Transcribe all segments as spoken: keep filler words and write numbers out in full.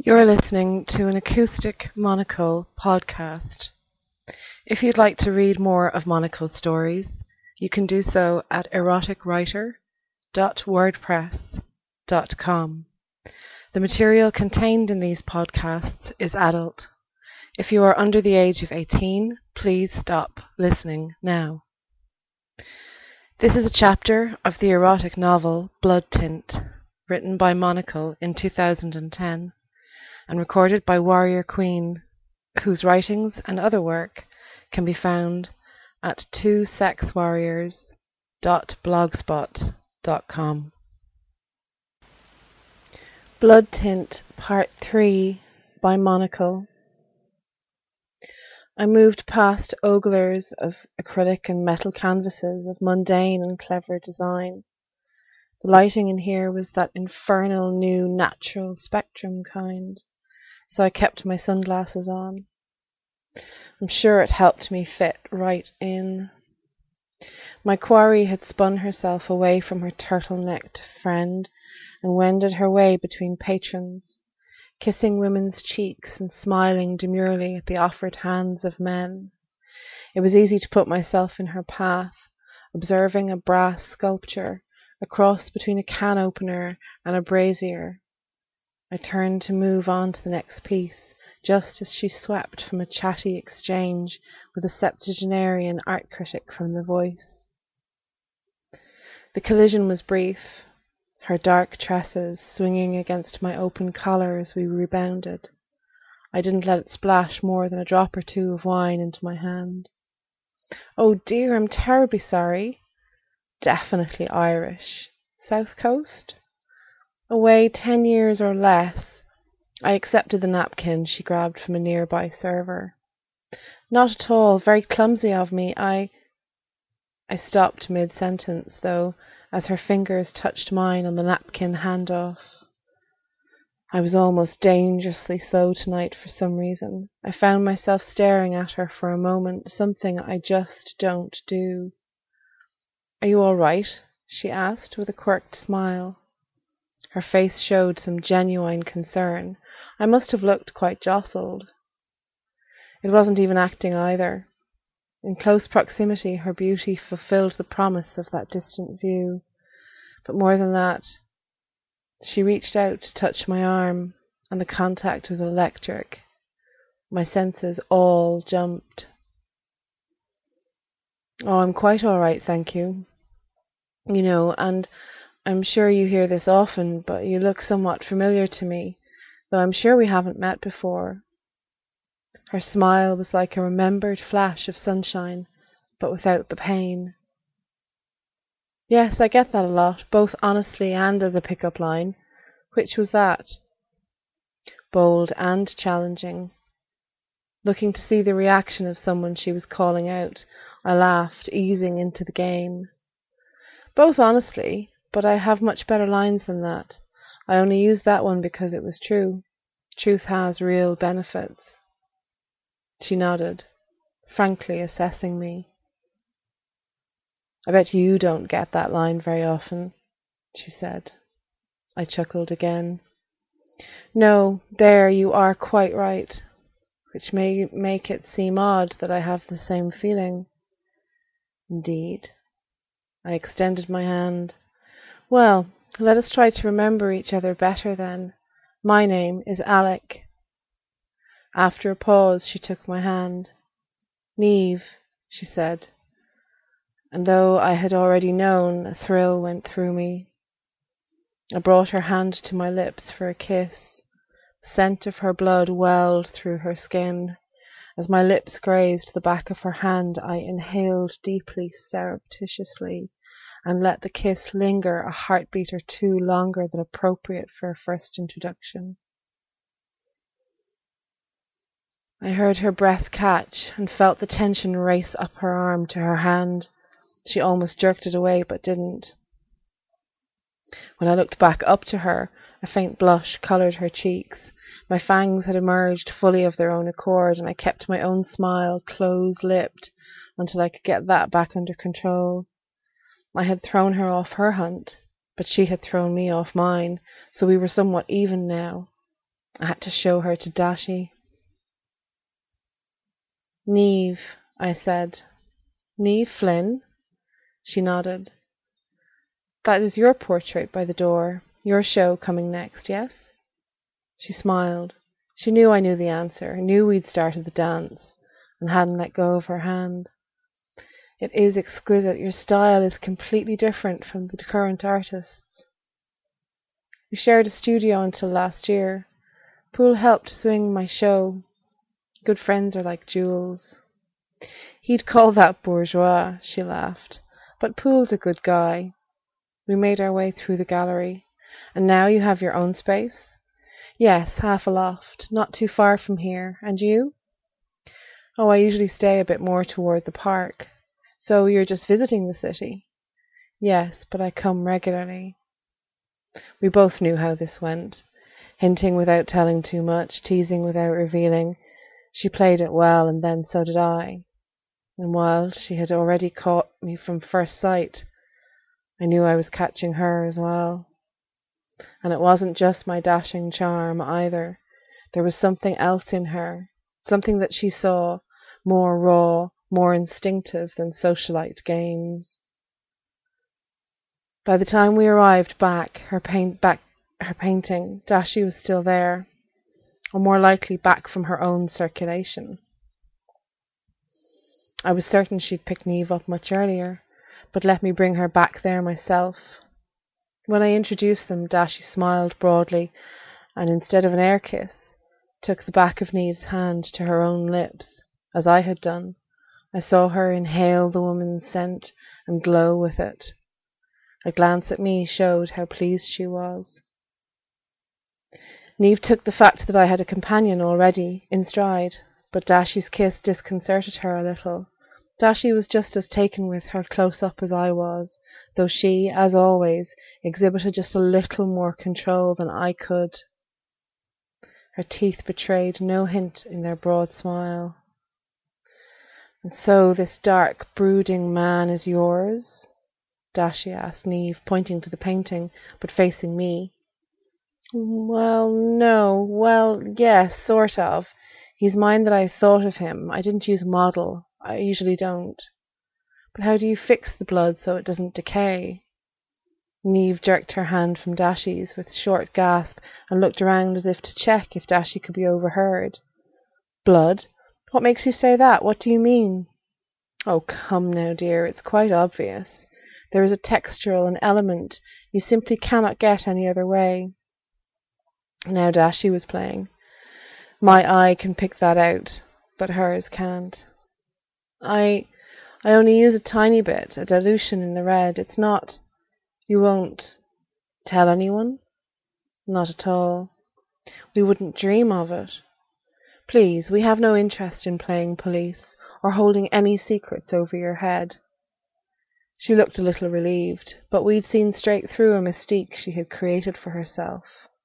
You're listening to an acoustic Monaco podcast. If you'd like to read more of Monaco's stories, you can do so at erotic writer dot wordpress dot com. The material contained in these podcasts is adult. If you are under the age of eighteen, please stop listening now. This is a chapter of the erotic novel Blood Tint, written by Monaco in two thousand ten. And recorded by Warrior Queen, whose writings and other work can be found at two sex warriors dot blogspot dot com. Blood Tint Part three by Monaco. I moved past oglers of acrylic and metal canvases of mundane and clever design. The lighting in here was that infernal new natural spectrum kind, so I kept my sunglasses on. I'm sure it helped me fit right in. My quarry had spun herself away from her turtlenecked friend and wended her way between patrons, kissing women's cheeks and smiling demurely at the offered hands of men. It was easy to put myself in her path, observing a brass sculpture, a cross between a can opener and a brazier. I turned to move on to the next piece, just as she swept from a chatty exchange with a septuagenarian art critic from The Voice. The collision was brief, her dark tresses swinging against my open collar as we rebounded. I didn't let it splash more than a drop or two of wine into my hand. Oh dear, I'm terribly sorry. Definitely Irish. South Coast? Away ten years or less. I accepted the napkin she grabbed from a nearby server. Not at all. Very clumsy of me. I... I stopped mid-sentence, though, as her fingers touched mine on the napkin handoff. I was almost dangerously slow tonight for some reason. I found myself staring at her for a moment, something I just don't do. Are you all right? She asked with a quirked smile. Her face showed some genuine concern. I must have looked quite jostled. It wasn't even acting either. In close proximity, her beauty fulfilled the promise of that distant view. But more than that, she reached out to touch my arm, and the contact was electric. My senses all jumped. Oh, I'm quite all right, thank you. You know, and I'm sure you hear this often, but you look somewhat familiar to me, though I'm sure we haven't met before. Her smile was like a remembered flash of sunshine, but without the pain. Yes, I get that a lot, both honestly and as a pick-up line. Which was that? Bold and challenging. Looking to see the reaction of someone she was calling out, I laughed, easing into the game. Both honestly, but I have much better lines than that. I only used that one because it was true. Truth has real benefits. She nodded, frankly assessing me. I bet you don't get that line very often, she said. I chuckled again. No, there you are quite right, which may make it seem odd that I have the same feeling. Indeed. I extended my hand. Well, let us try to remember each other better then. My name is Alec. After a pause, she took my hand. Niamh, she said, and though I had already known, a thrill went through me. I brought her hand to my lips for a kiss. The scent of her blood welled through her skin. As my lips grazed the back of her hand, I inhaled deeply, surreptitiously, and let the kiss linger a heartbeat or two longer than appropriate for a first introduction. I heard her breath catch and felt the tension race up her arm to her hand. She almost jerked it away, but didn't. When I looked back up to her, a faint blush coloured her cheeks. My fangs had emerged fully of their own accord, and I kept my own smile close-lipped until I could get that back under control. I had thrown her off her hunt, but she had thrown me off mine, so we were somewhat even now. I had to show her to Dashi. Niamh, I said. Niamh Flynn? She nodded. That is your portrait by the door. Your show coming next, yes? She smiled. She knew I knew the answer, knew we'd started the dance, and hadn't let go of her hand. It is exquisite. Your style is completely different from the current artists. We shared a studio until last year. Poole helped swing my show. Good friends are like jewels. He'd call that bourgeois, she laughed. But Poole's a good guy. We made our way through the gallery. And now you have your own space? Yes, half a loft, not too far from here. And you? Oh, I usually stay a bit more toward the park. So you're just visiting the city? Yes, but I come regularly. We both knew how this went. Hinting without telling too much, teasing without revealing. She played it well, and then so did I. And while she had already caught me from first sight, I knew I was catching her as well. And it wasn't just my dashing charm either. There was something else in her, something that she saw, more raw, more instinctive than socialite games. By the time we arrived back, her paint back her painting, Dashi was still there, or more likely back from her own circulation. I was certain she'd pick Niamh up much earlier, but let me bring her back there myself. When I introduced them, Dashi smiled broadly, and instead of an air kiss, took the back of Niamh's hand to her own lips, as I had done. I saw her inhale the woman's scent and glow with it. A glance at me showed how pleased she was. Niamh took the fact that I had a companion already in stride, but Dashi's kiss disconcerted her a little. Dashi was just as taken with her close-up as I was, though she, as always, exhibited just a little more control than I could. Her teeth betrayed no hint in their broad smile. "And so this dark, brooding man is yours?" Dashi asked Niamh, pointing to the painting, but facing me. "Well, no. Well, yes, sort of. He's mine that I thought of him. I didn't use model. I usually don't. But how do you fix the blood so it doesn't decay?" Niamh jerked her hand from Dashi's with a short gasp and looked around as if to check if Dashi could be overheard. "Blood? What makes you say that? What do you mean?" "Oh, come now, dear. It's quite obvious. There is a textural, an element you simply cannot get any other way." Now Dashi was playing. My eye can pick that out, but hers can't. I I only use a tiny bit, a dilution in the red. It's not... You won't tell anyone?" "Not at all. We wouldn't dream of it. Please, we have no interest in playing police, or holding any secrets over your head." She looked a little relieved, but we'd seen straight through a mystique she had created for herself.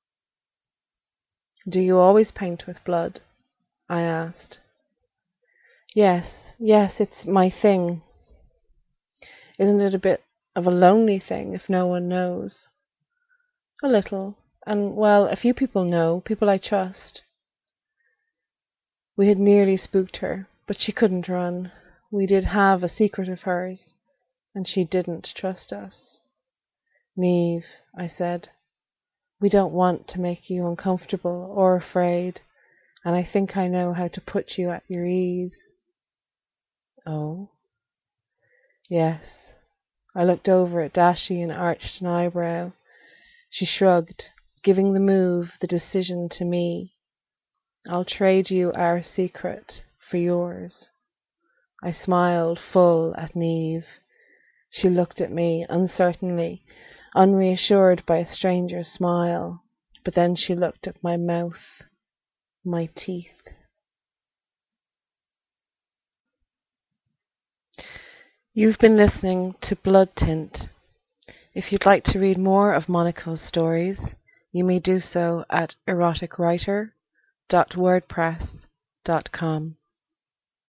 "Do you always paint with blood?" I asked. Yes, yes, it's my thing." "Isn't it a bit of a lonely thing if no one knows?" "A little. And, well, a few people know, people I trust." We had nearly spooked her, but she couldn't run. We did have a secret of hers, and she didn't trust us. "Niamh," I said, "we don't want to make you uncomfortable or afraid, and I think I know how to put you at your ease." "Oh?" "Yes." I looked over at Dashi and arched an eyebrow. She shrugged, giving the move, the decision to me. "I'll trade you our secret for yours." I smiled full at Niamh. She looked at me uncertainly, unreassured by a stranger's smile, but then she looked at my mouth, my teeth. You've been listening to Blood Tint. If you'd like to read more of Monico's stories, you may do so at erotic writer dot wordpress dot com.